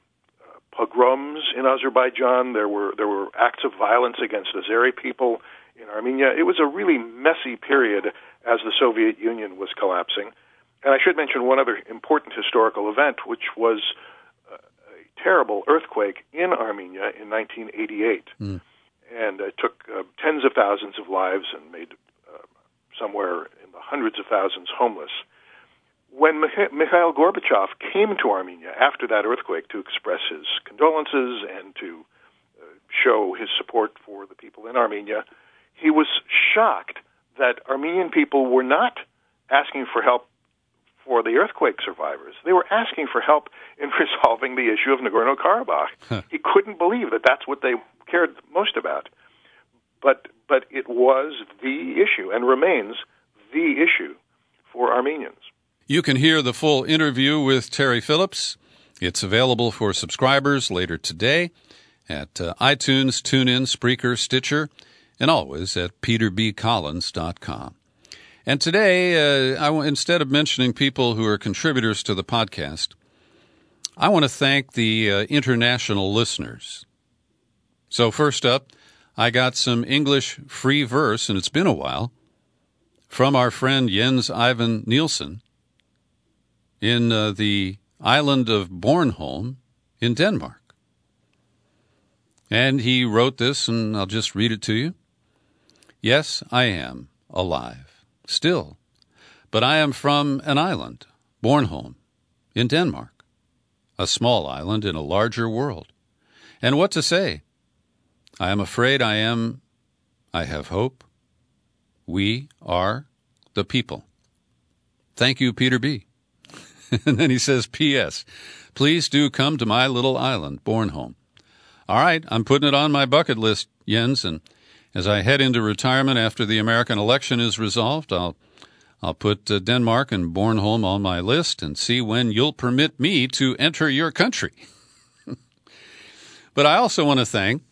pogroms in Azerbaijan. There were acts of violence against Azeri people in Armenia. It was a really messy period as the Soviet Union was collapsing. And I should mention one other important historical event, which was a terrible earthquake in Armenia in 1988. And it took tens of thousands of lives and made somewhere in the hundreds of thousands homeless. When Mikhail Gorbachev came to Armenia after that earthquake to express his condolences and to show his support for the people in Armenia, he was shocked that Armenian people were not asking for help for the earthquake survivors. They were asking for help in resolving the issue of Nagorno-Karabakh. He couldn't believe that that's what they cared most about. But it was the issue and remains the issue for Armenians. You can hear the full interview with Terry Phillips. It's available for subscribers later today at iTunes, TuneIn, Spreaker, Stitcher, and always at peterbcollins.com. And today, instead of mentioning people who are contributors to the podcast, I want to thank the international listeners. So first up, I got some English free verse, and it's been a while, from our friend Jens Ivan Nielsen in the island of Bornholm in Denmark. And he wrote this, and I'll just read it to you. Yes, I am alive, still, but I am from an island, Bornholm, in Denmark, a small island in a larger world. And what to say? I am afraid I have hope. We are the people. Thank you, Peter B. And then he says, P.S. Please do come to my little island, Bornholm. All right, I'm putting it on my bucket list, Jens, and as I head into retirement after the American election is resolved, I'll put Denmark and Bornholm on my list and see when you'll permit me to enter your country. But I also want to thank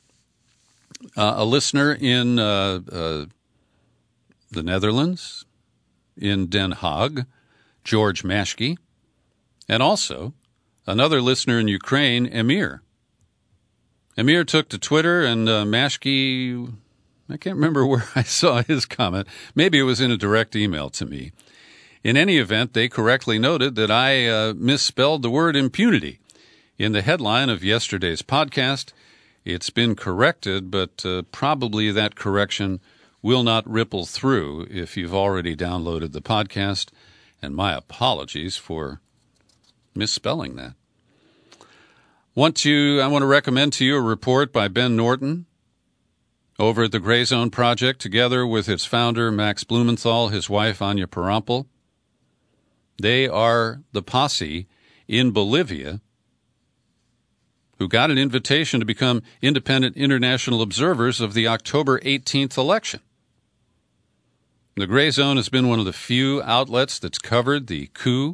a listener in the Netherlands, in Den Haag, George Mashke, and also another listener in Ukraine, Emir. Emir took to Twitter, and Mashke, I can't remember where I saw his comment. Maybe it was in a direct email to me. In any event, they correctly noted that I misspelled the word impunity in the headline of yesterday's podcast. It's been corrected, but probably that correction will not ripple through if you've already downloaded the podcast, and my apologies for misspelling that. I want to recommend to you a report by Ben Norton over at the Gray Zone Project, together with its founder, Max Blumenthal, his wife, Anya Parampil. They are the posse in Bolivia who got an invitation to become independent international observers of the October 18th election. The Gray Zone has been one of the few outlets that's covered the coup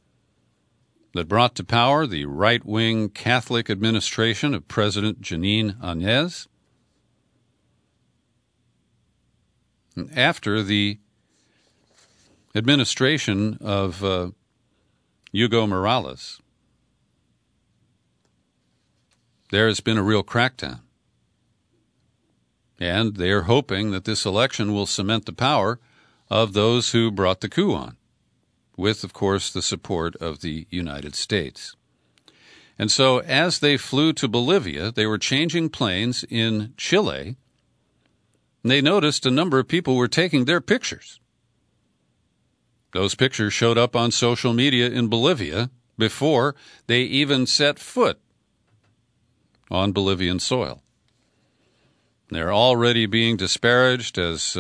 that brought to power the right-wing Catholic administration of President Janine Áñez. After the administration of Hugo Morales, there has been a real crackdown. And they are hoping that this election will cement the power of those who brought the coup on, with, of course, the support of the United States. And so as they flew to Bolivia, they were changing planes in Chile, and they noticed a number of people were taking their pictures. Those pictures showed up on social media in Bolivia before they even set foot on Bolivian soil. They're already being disparaged as,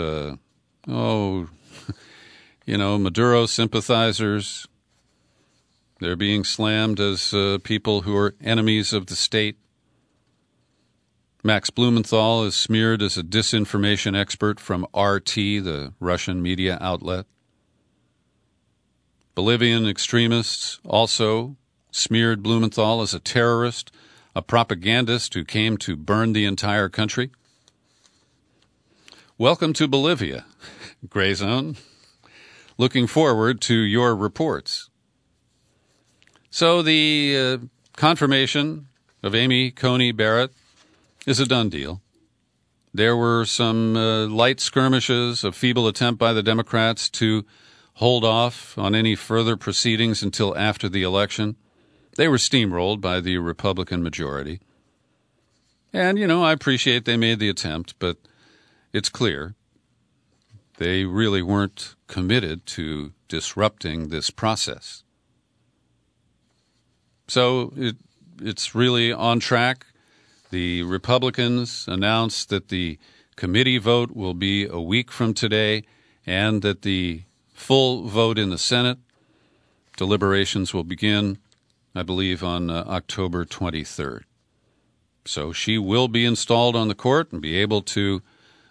Maduro sympathizers. They're being slammed as people who are enemies of the state. Max Blumenthal is smeared as a disinformation expert from RT, the Russian media outlet. Bolivian extremists also smeared Blumenthal as a terrorist, a propagandist who came to burn the entire country. Welcome to Bolivia, Gray Zone. Looking forward to your reports. So the confirmation of Amy Coney Barrett is a done deal. There were some light skirmishes, a feeble attempt by the Democrats to hold off on any further proceedings until after the election. They were steamrolled by the Republican majority. And, I appreciate they made the attempt, but it's clear they really weren't committed to disrupting this process. So it's really on track. The Republicans announced that the committee vote will be a week from today, and that the full vote in the Senate, deliberations will begin, I believe, on October 23rd. So she will be installed on the court and be able to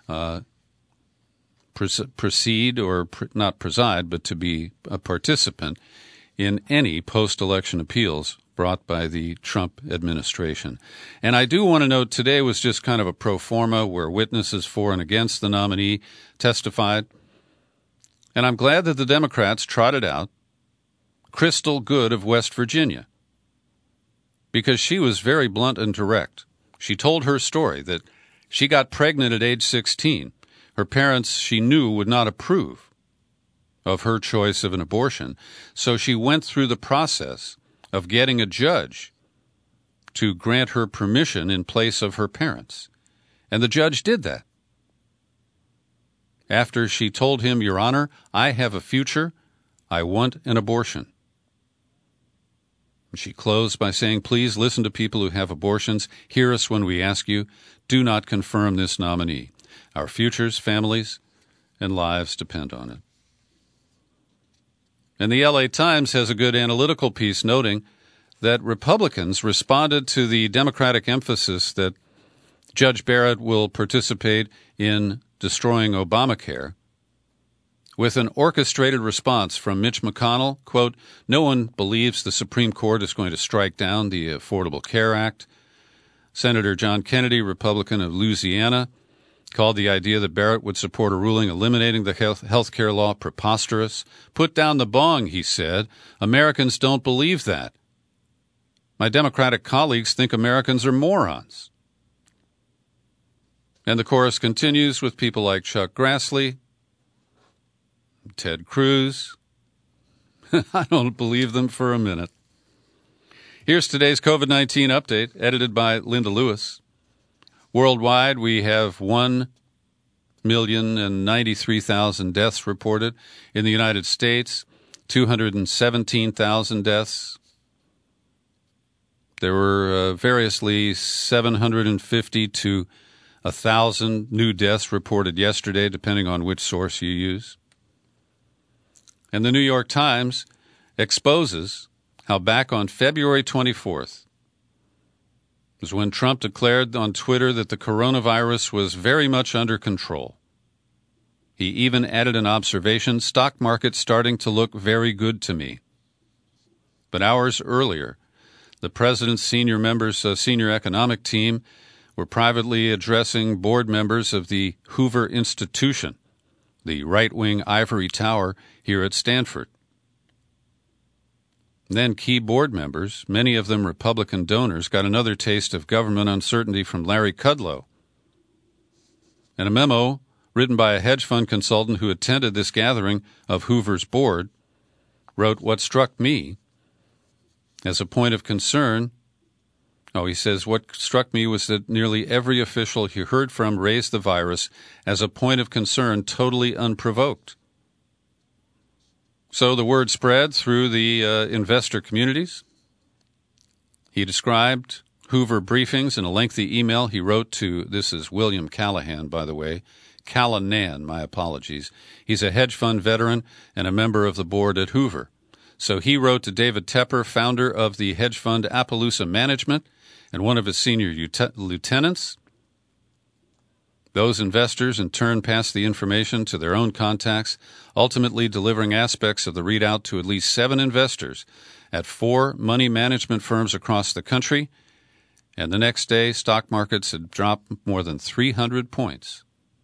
proceed, or not preside, but to be a participant in any post-election appeals brought by the Trump administration. And I do want to note today was just kind of a pro forma where witnesses for and against the nominee testified. And I'm glad that the Democrats trotted out Crystal Good of West Virginia, because she was very blunt and direct. She told her story that she got pregnant at age 16. Her parents, she knew, would not approve of her choice of an abortion, so she went through the process of getting a judge to grant her permission in place of her parents. And the judge did that. After she told him, "Your Honor, I have a future. I want an abortion." She closed by saying, "Please listen to people who have abortions. Hear us when we ask you. Do not confirm this nominee. Our futures, families, and lives depend on it." And the LA Times has a good analytical piece noting that Republicans responded to the Democratic emphasis that Judge Barrett will participate in destroying Obamacare with an orchestrated response from Mitch McConnell. Quote, "No one believes the Supreme Court is going to strike down the Affordable Care Act." Senator John Kennedy, Republican of Louisiana, called the idea that Barrett would support a ruling eliminating the health care law preposterous. "Put down the bong," he said. "Americans don't believe that. My Democratic colleagues think Americans are morons." And the chorus continues with people like Chuck Grassley, Ted Cruz. I don't believe them for a minute. Here's today's COVID-19 update, edited by Linda Lewis. Worldwide, we have 1,093,000 deaths reported. In the United States, 217,000 deaths. There were variously 750 to 1,000 new deaths reported yesterday, depending on which source you use. And the New York Times exposes how back on February 24th was when Trump declared on Twitter that the coronavirus was very much under control. He even added an observation, "Stock market starting to look very good to me." But hours earlier, the president's senior economic team were privately addressing board members of the Hoover Institution, the right-wing ivory tower here at Stanford. Then key board members, many of them Republican donors, got another taste of government uncertainty from Larry Kudlow. And a memo written by a hedge fund consultant who attended this gathering of Hoover's board wrote, "What struck me as a point of concern," he says, "what struck me was that nearly every official he heard from raised the virus as a point of concern totally unprovoked." So the word spread through the investor communities. He described Hoover briefings in a lengthy email he wrote to, this is William Callahan, by the way, Callanan, my apologies. He's a hedge fund veteran and a member of the board at Hoover. So he wrote to David Tepper, founder of the hedge fund Appaloosa Management, and one of his senior lieutenants. Those investors in turn passed the information to their own contacts, ultimately delivering aspects of the readout to at least 7 investors at 4 money management firms across the country. And the next day, stock markets had dropped more than 300 points.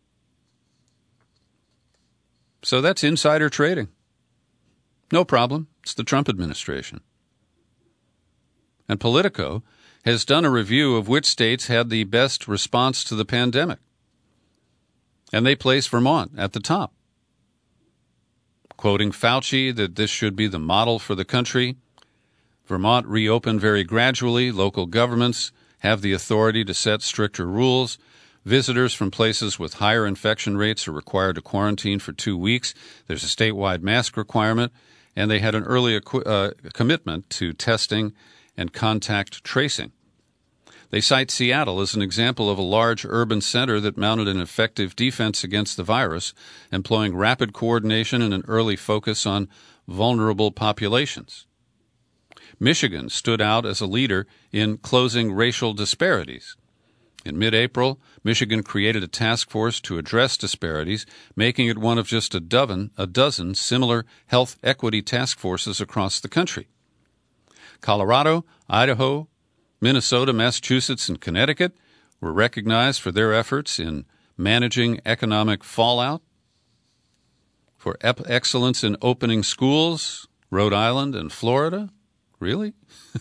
So that's insider trading. No problem. It's the Trump administration. And Politico has done a review of which states had the best response to the pandemic. And they place Vermont at the top. Quoting Fauci that this should be the model for the country, Vermont reopened very gradually. Local governments have the authority to set stricter rules. Visitors from places with higher infection rates are required to quarantine for 2 weeks. There's a statewide mask requirement, and they had an early commitment to testing and contact tracing. They cite Seattle as an example of a large urban center that mounted an effective defense against the virus, employing rapid coordination and an early focus on vulnerable populations. Michigan stood out as a leader in closing racial disparities. In mid-April, Michigan created a task force to address disparities, making it one of just a dozen similar health equity task forces across the country. Colorado, Idaho, Minnesota, Massachusetts, and Connecticut were recognized for their efforts in managing economic fallout. For excellence in opening schools, Rhode Island and Florida. Really?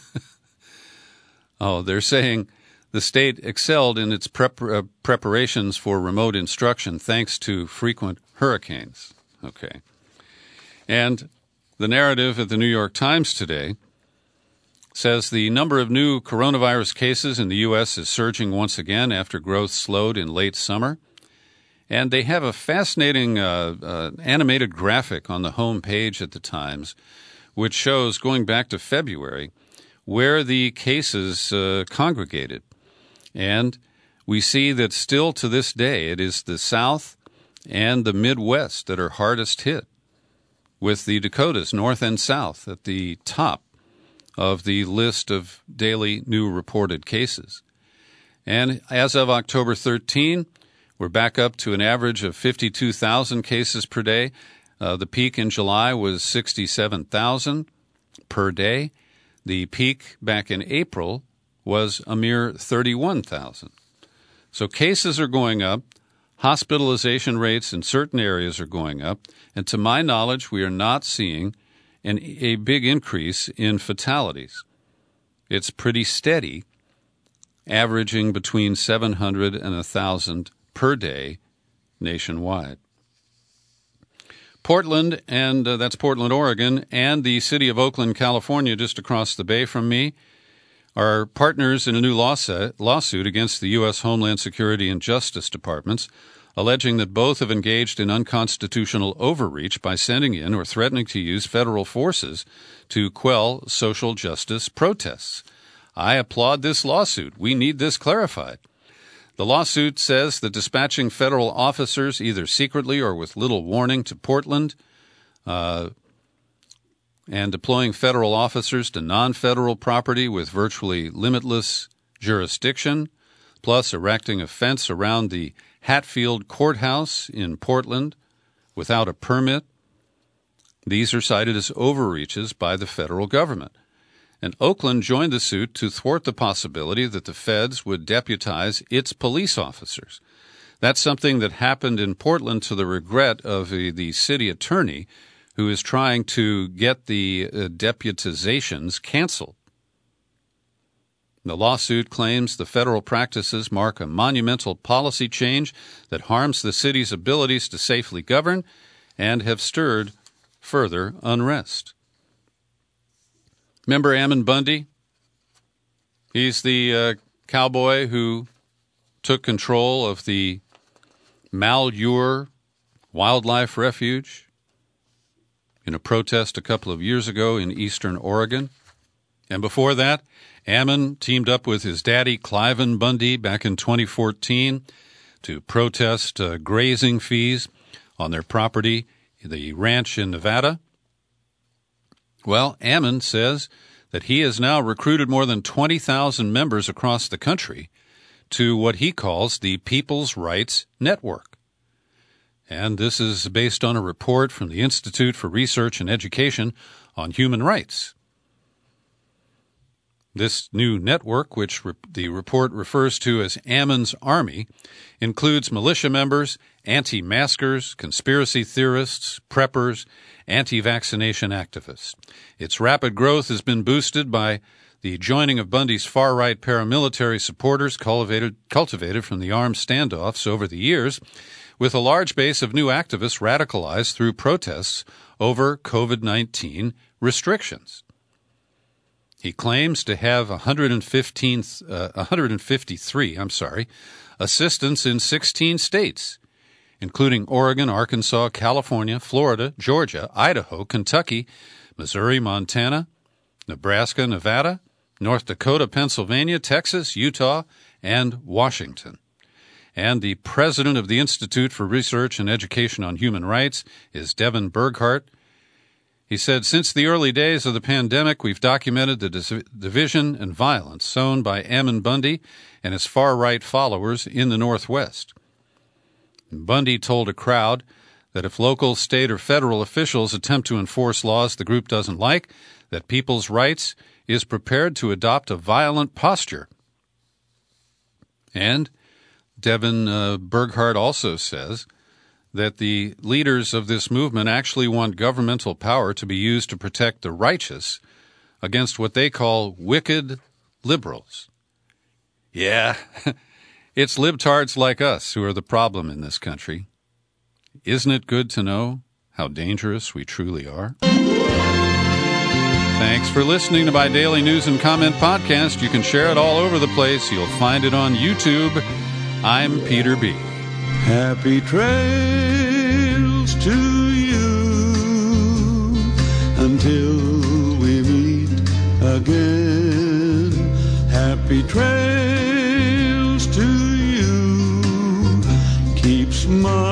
Oh, they're saying the state excelled in its preparations for remote instruction thanks to frequent hurricanes. Okay. And the narrative at the New York Times today says the number of new coronavirus cases in the U.S. is surging once again after growth slowed in late summer. And they have a fascinating animated graphic on the home page at the Times, which shows, going back to February, where the cases congregated. And we see that still to this day, it is the South and the Midwest that are hardest hit, with the Dakotas, North and South, at the top of the list of daily new reported cases. And as of October 13, we're back up to an average of 52,000 cases per day. The peak in July was 67,000 per day. The peak back in April was a mere 31,000. So cases are going up. Hospitalization rates in certain areas are going up. And to my knowledge, we are not seeing a big increase in fatalities. It's pretty steady, averaging between 700 and 1,000 per day nationwide. Portland, and that's Portland, Oregon, and the city of Oakland, California, just across the bay from me, are partners in a new lawsuit against the U.S. Homeland Security and Justice Departments, alleging that both have engaged in unconstitutional overreach by sending in or threatening to use federal forces to quell social justice protests. I applaud this lawsuit. We need this clarified. The lawsuit says that dispatching federal officers either secretly or with little warning to Portland and deploying federal officers to non-federal property with virtually limitless jurisdiction, plus erecting a fence around the Hatfield Courthouse in Portland without a permit. These are cited as overreaches by the federal government. And Oakland joined the suit to thwart the possibility that the feds would deputize its police officers. That's something that happened in Portland to the regret of the city attorney, who is trying to get the deputizations canceled. The lawsuit claims the federal practices mark a monumental policy change that harms the city's abilities to safely govern and have stirred further unrest. Remember Ammon Bundy? He's the cowboy who took control of the Malheur Wildlife Refuge in a protest a couple of years ago in eastern Oregon. And before that, Ammon teamed up with his daddy, Cliven Bundy, back in 2014 to protest grazing fees on their property, the ranch in Nevada. Well, Ammon says that he has now recruited more than 20,000 members across the country to what he calls the People's Rights Network. And this is based on a report from the Institute for Research and Education on Human Rights. This new network, which the report refers to as Ammon's Army, includes militia members, anti-maskers, conspiracy theorists, preppers, anti-vaccination activists. Its rapid growth has been boosted by the joining of Bundy's far-right paramilitary supporters cultivated from the armed standoffs over the years, with a large base of new activists radicalized through protests over COVID-19 restrictions. He claims to have 153 assistants in 16 states, including Oregon, Arkansas, California, Florida, Georgia, Idaho, Kentucky, Missouri, Montana, Nebraska, Nevada, North Dakota, Pennsylvania, Texas, Utah, and Washington. And the president of the Institute for Research and Education on Human Rights is Devin Burghardt. He said, since the early days of the pandemic, we've documented the division and violence sown by Ammon Bundy and his far-right followers in the Northwest. Bundy told a crowd that if local, state, or federal officials attempt to enforce laws the group doesn't like, that people's rights is prepared to adopt a violent posture. And Devin Burghardt also says that the leaders of this movement actually want governmental power to be used to protect the righteous against what they call wicked liberals. Yeah, it's libtards like us who are the problem in this country. Isn't it good to know how dangerous we truly are? Thanks for listening to my daily news and comment podcast. You can share it all over the place. You'll find it on YouTube. I'm Peter B. Happy trails to you until we meet again. Happy trails to you. Keep smiling.